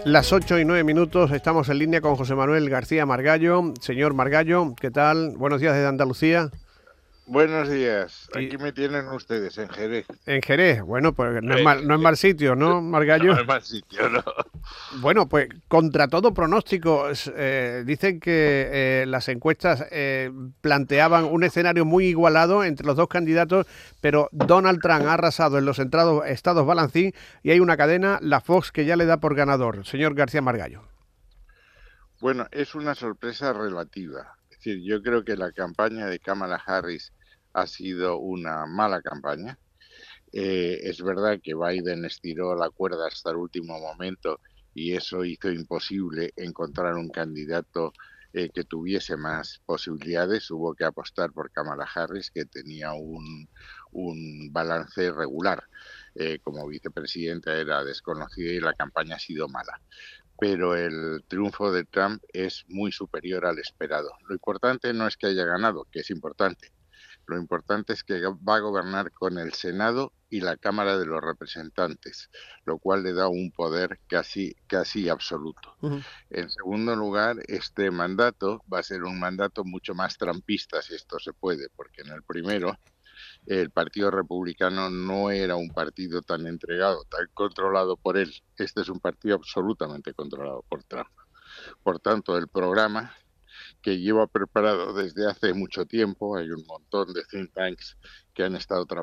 Las 8:09, estamos en línea con José Manuel García Margallo. Señor Margallo, ¿qué tal? Buenos días desde Andalucía. Buenos días, Y aquí me tienen ustedes en Jerez. en Jerez, bueno, pues no es Eh, mal sitio, ¿no, no Margallo? es mal sitio, ¿no? Bueno, pues contra todo pronóstico, dicen que las encuestas planteaban un escenario muy igualado entre los dos candidatos, pero Donald Trump ha arrasado en los estados balancín y hay una cadena, la Fox, que ya le da por ganador. Señor García Margallo. Bueno, es una sorpresa relativa. Es decir, yo creo que la campaña de Kamala Harris ha sido una mala campaña. Es verdad que Biden estiró la cuerda hasta el último momento y eso hizo imposible encontrar un candidato que tuviese más posibilidades. Hubo que apostar por Kamala Harris, que tenía un balance regular. Como vicepresidenta era desconocida y la campaña ha sido mala, pero el triunfo de Trump es muy superior al esperado. Lo importante no es que haya ganado, que es importante. Lo importante es que va a gobernar con el Senado y la Cámara de los Representantes, lo cual le da un poder casi absoluto. Uh-huh. En segundo lugar, este mandato va a ser un mandato mucho más trumpista, si esto se puede, porque en el primero el Partido Republicano no era un partido tan entregado, tan controlado por él. Este es un partido absolutamente controlado por Trump. Por tanto, el programa que lleva preparado desde hace mucho tiempo, hay un montón de think tanks que han estado trabajando